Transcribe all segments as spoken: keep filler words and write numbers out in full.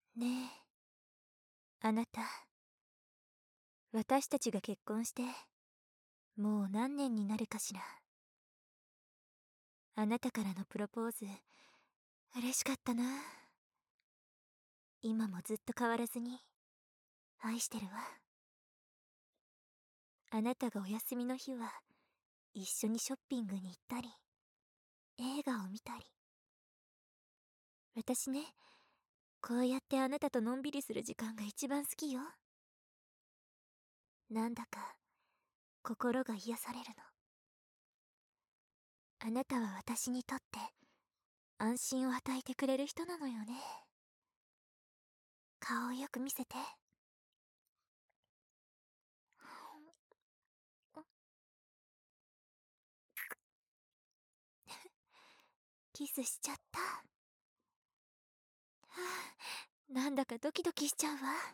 ねえ、あなた。私たちが結婚してもう何年になるかしら。あなたからのプロポーズ嬉しかったな。今もずっと変わらずに愛してるわ。あなたがお休みの日は一緒にショッピングに行ったり映画を見たり。私ね、こうやってあなたとのんびりする時間が一番好きよ。なんだか心が癒されるの。あなたは私にとって安心を与えてくれる人なのよね。顔をよく見せて。キスしちゃった。はあ、なんだかドキドキしちゃうわ。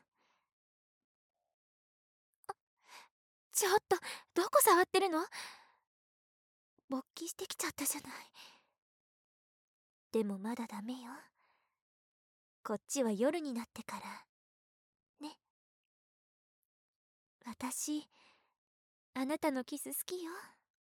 ちょっと、どこ触ってるの？勃起してきちゃったじゃない。でもまだダメよ。こっちは夜になってからね。私あなたのキス好きよ。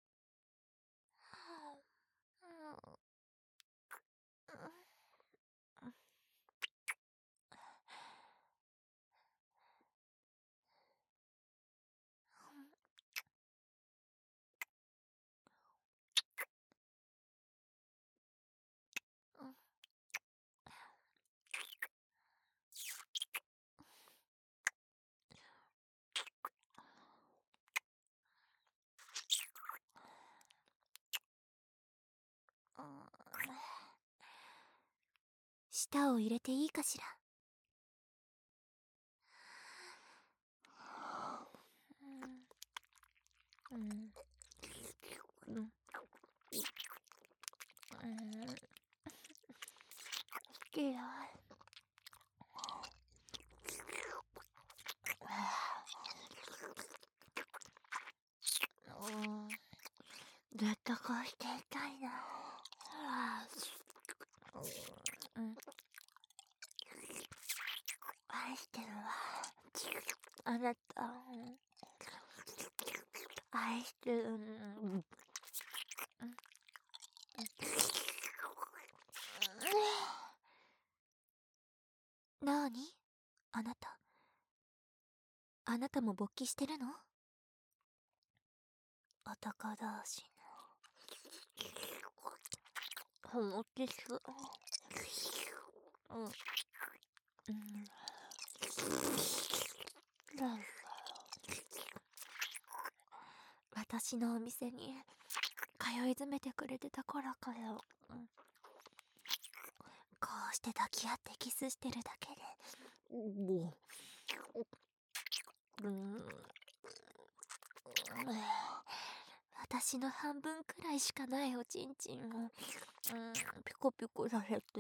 舌を入れていいかしら。うんうんうんうん好きよ。ずっとこうしていたいな。うん、愛してるわ。あなた愛してる。うんなーにあなた。あなたも勃起してるの？男同士のほんキス。うんうん私のお店に通い詰めてくれてた頃から、うん、こうして抱き合ってキスしてるだけで、もう、うん、私の半分くらいしかないおちんちんを、うん、ピコピコさせて、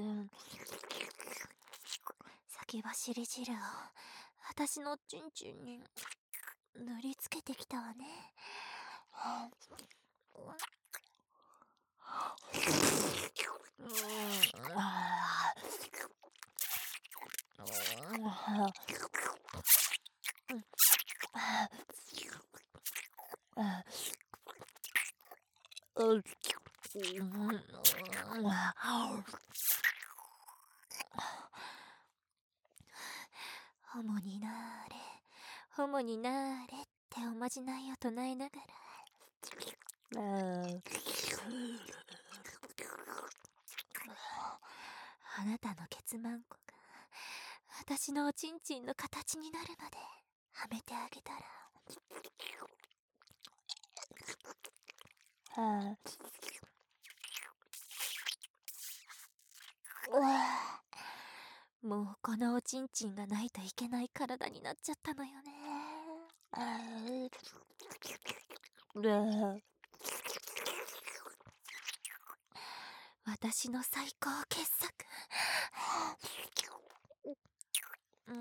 先走り汁を私のおちんちんに塗りつけてきたわね。ホモになーれ、ホモになーれっておまじないを唱えながら、あなたのケツマンコが私のおちんちんの形になるまではめてあげたら、はあ、もうこのおちんちんがないといけない体になっちゃったのよね。私の最高傑作。うん、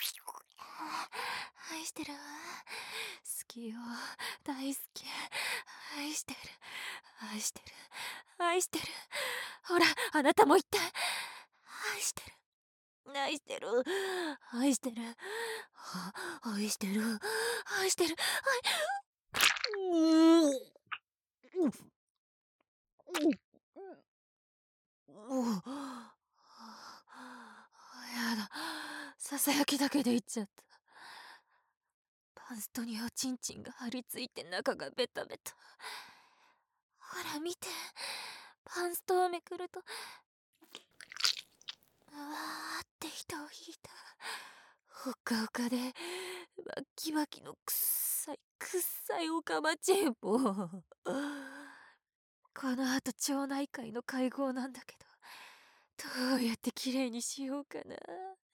愛してるわ。好きよ、大好き。愛してる、愛してる、愛してる。ほら、あなたも言って。愛してる。 愛してる、愛してる、愛してる、愛してる、愛、ううううやだ、ささやきだけで言っちゃった。パンストにおちんちんが張り付いて中がベタベタ。ほら見て、パンストをめくるとうわーって糸を引いたほっかほかでバッキバキのくっさいくっさいオカマチンポ。このあと町内会の会合なんだけど、どうやってきれいにしようかな。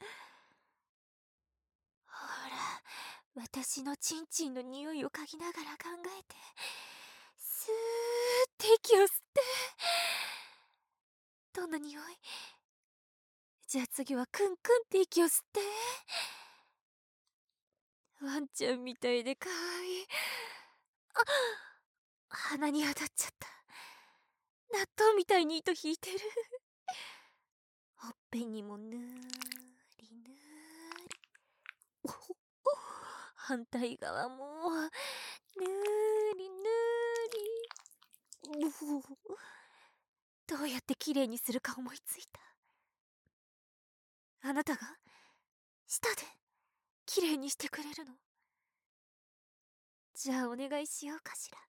ほら、私のチンチンの匂いを嗅ぎながら考えて、スーって息を吸って。どんな匂い？じゃあ次はクンクンって息を吸って。ワンちゃんみたいでかわいい。あ、鼻に当たっちゃった。納豆みたいに糸引いてる。ほっぺにもぬーりぬーり。おほ反対側もぬーりぬーり。うほどうやってきれいにするか思いついた。あなたが舌できれいにしてくれるの？じゃあお願いしようかしら。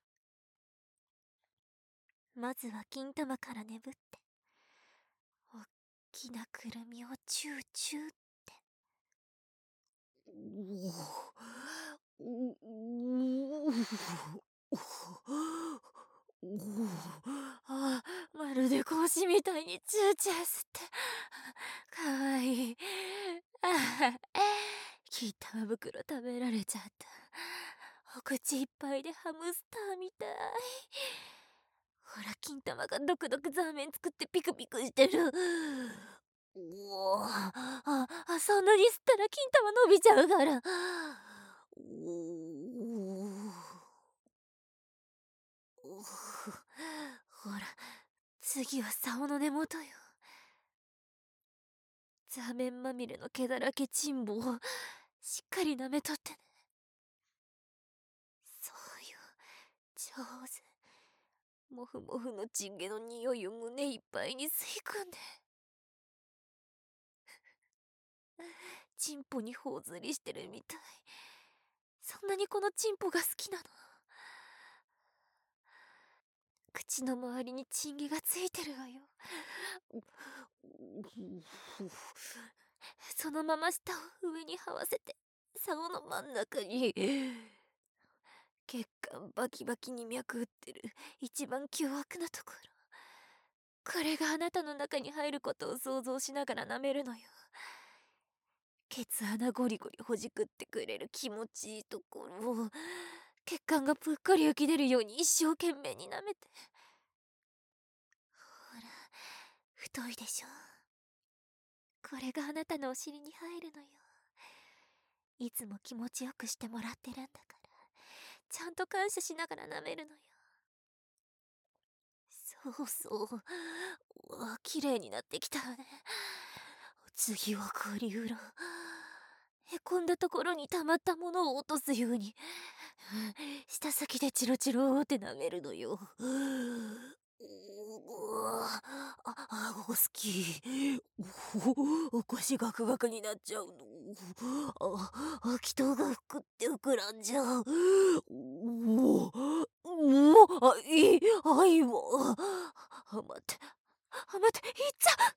まずは金玉からねぶって、おっきなくるみをチューチューって。おおおおあ、まるで格子みたいにチューチュー吸って、かわいい。あ金玉袋食べられちゃった。お口いっぱいでハムスターみたい。ほら金玉がドクドクザーメン作ってピクピクしてる。おお、ああ、そんなに吸ったら金玉伸びちゃうから。おお、ほら次は竿の根元よ。ザーメンまみれの毛だらけチンボをしっかり舐めとってね。そうよ、上手。もふもふのチンゲの匂いを胸いっぱいに吸い込んで。チンポに頬ずりしてるみたい。そんなにこのチンポが好きなの？口の周りにチンゲがついてるわよ。そのまま舌を上に這わせて竿の真ん中に。血管バキバキに脈打ってる一番凶悪なところ。これがあなたの中に入ることを想像しながら舐めるのよ。ケツ穴ゴリゴリほじくってくれる気持ちいいところを血管がぷっかり浮き出るように一生懸命に舐めて。ほら太いでしょ。これがあなたのお尻に入るのよ。いつも気持ちよくしてもらってるんだからちゃんと感謝しながら舐めるのよ。そうそう、わ、綺麗になってきたわね。次はゴリ裏。へこんだところに溜まったものを落とすように舌先でチロチロって舐めるのよ。あ、あ、好き。お腰ガクガクになっちゃうの。あ、あ、気筒がふくって膨らんじゃう。もう、もう、あ、いい、あ、いいわ。あ、待って、あ、待って、いっちゃう。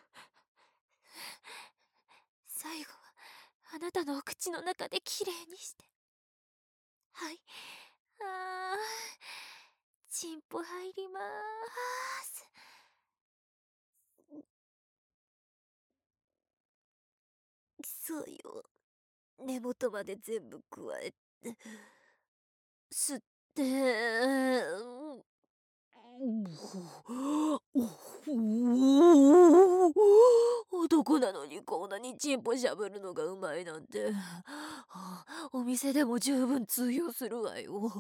最後はあなたのお口の中できれいにして。はい、あー、チンポ入りまーす。そうよ、根元まで全部加えて吸って、男なのにこんなにチンポしゃぶるのがうまいなんて、お店でも十分通用するわよ。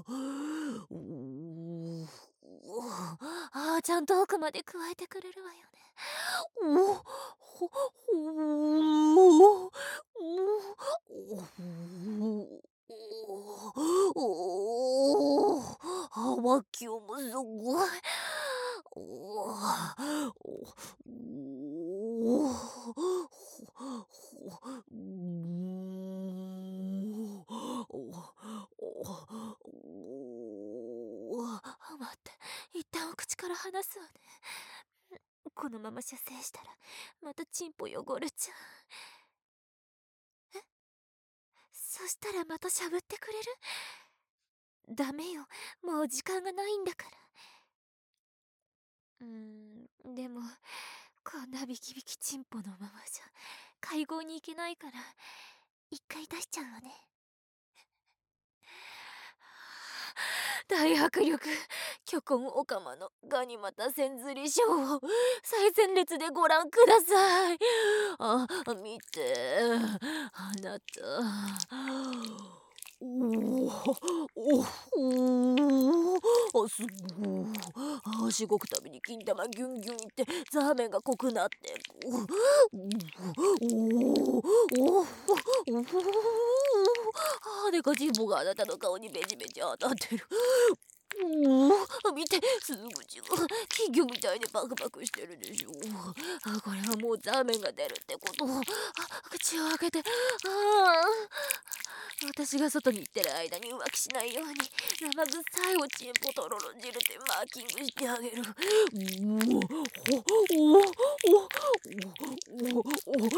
ああ、ちゃんと奥まで加えてくれるわよね。 ほおおあ、マキオもすごい。おおおおあ、待って、一旦お口から離すわね。このまま射精したらまたチンポ汚れちゃう。え、そしたらまたしゃぶってくれる？ダメよ、もう時間がないんだから。うーん、でもこんなビキビキチンポのままじゃ会合に行けないから一回出しちゃうわね。大迫力、巨根オカマのガニ股千釣りショーを最前列でご覧ください。あ、見て、あなた。おお、おお、あ、すごい。あ、しごくたびに金玉ギュンギュンいってザーメンが濃くなってく。おお、おお、おお、あ、でかちんぼがあなたの顔にベチベチ当たってる。おお、見て、鈴口が金魚みたいにバクバクしてるでしょ。あ、これはもうザーメンが出るってこと。あ、口を開けて、ああ、私が外に行ってる間に浮気しないように生臭いおちんぽとろろ汁でマーキングしてあげる。おお、おお、おお、おお、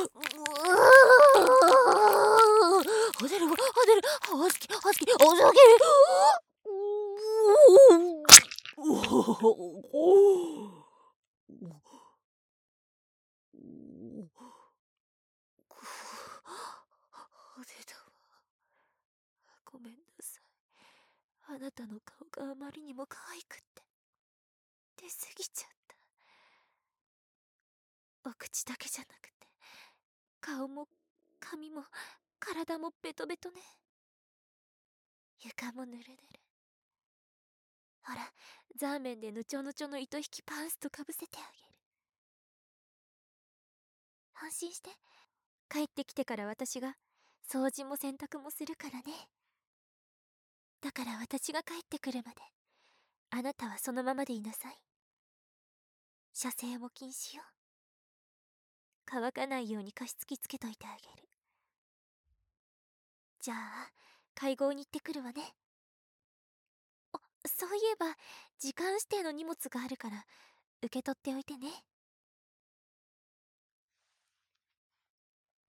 お出る、あ、出る、あ、好き、あ、好き、あ、好き。おお、出たわ。ごめんなさい。あなたの顔があまりにも可愛くって出過ぎちゃった。お口だけじゃなくて顔も髪も体もベトベトね。床もぬるぬる。ほら、ザーメンでぬちょぬちょの糸引きパンスとかぶせてあげる。安心して。帰ってきてから私が掃除も洗濯もするからね。だから私が帰ってくるまであなたはそのままでいなさい。射精も禁止よ。乾かないように加湿器つけといてあげる。じゃあ会合に行ってくるわね。あ、そういえば時間指定の荷物があるから受け取っておいてね。